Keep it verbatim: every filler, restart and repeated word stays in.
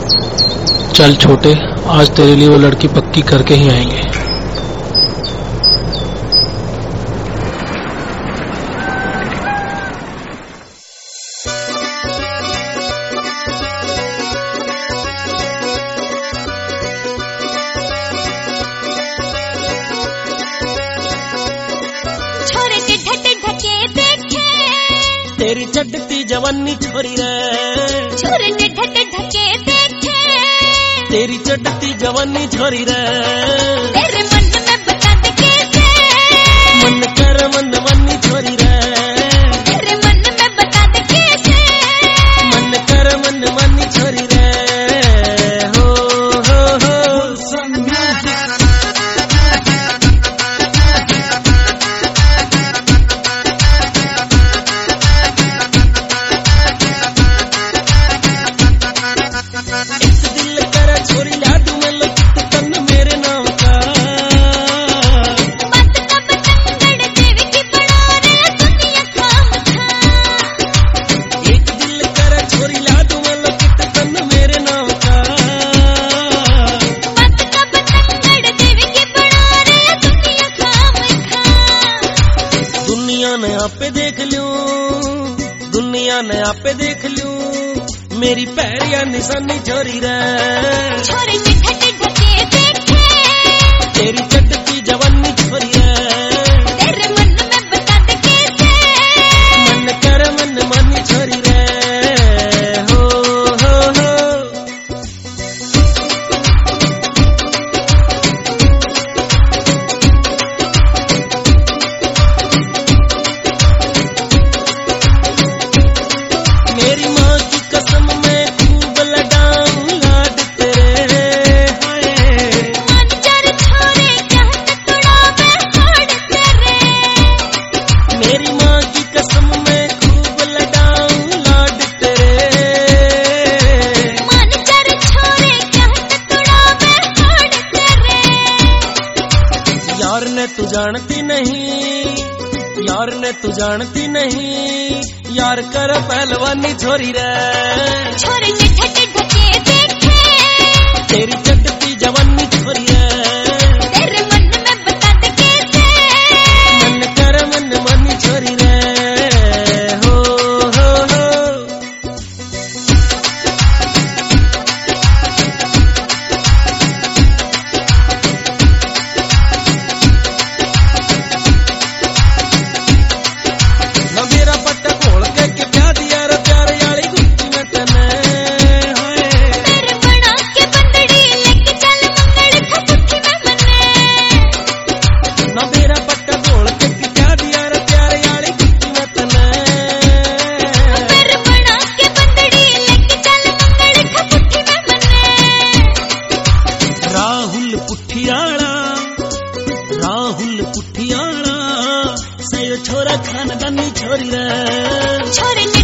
चल छोटे, आज तेरे लिए वो लड़की पक्की करके ही आएंगे। छोरे के ढके ढके देखे तेरी चढ़ती जवानी छोरी रे, छोरे के ढके ढके देखे तेरी चढ़ती जवानी छोरी रे, तेरे मन में बता दे कैसे मन कर मन मानी छोरी रे, तेरे मन में बता दे कैसे मन कर मन मानी छोरी रे। हो हो हो इस दिल कर छोरी ला दूं मैं लुट तन मेरे नाम का, बात का बतंगड़ देवी की बड़ा रे दुनिया खाम खा। एक दिल कर छोरी ला दूं मैं लुट तन मेरे नाम का, बात का बतंगड़ देवी की बड़ा रे दुनिया खाम खा। दुनिया ने आपे देख लूं, दुनिया ने आपे देख लूं, मेरी पैरिया निशानी छोरी रे, छोरे के ढके ढके देखे तेरी चढ़ती जवानी छोरी रे, तेरे मन में बता दे कैसे मन कर मन मानी छोरी रे। हो हो हो मेरी माँ की कसम मैं खूब लडाऊं लाड तेरे, हाय मन चर छोरे चाहत तुड़ावे हाड़ तेरे। मेरी माँ की कसम मैं खूब लडाऊं लाड तेरे, मन चर छोरे चाहत तुड़ावे हाड़ तेरे। यार ने तू जानती नहीं, यार ने तू जानती नहीं, यार कर पहलवानी छोरी रे, छोरे के ढके ढके देखे तेरी चढ़ती जवानी छोरी रे, तेरे मन में बता दे कैसे मन कर मन मानी छोरी रे। हो हो हो ना मेरा पट्टा खोल के के प्या दिया रे प्यार याली गुच्ची में तने, हाय तेरे बना के बंदड़ी लेके चल मंगल था पुट्ठी में मने। ना मेरा पट्टा खोल के के प्या दिया रे प्यार याली गुच्ची में तने, तेरे बना के बंदड़ी लेके चल मंगल था पुट्ठी में मने। राहुल पुठियाला, राहुल पुठियाला, सयो छोरा खानदानी छोरी रे, छोरे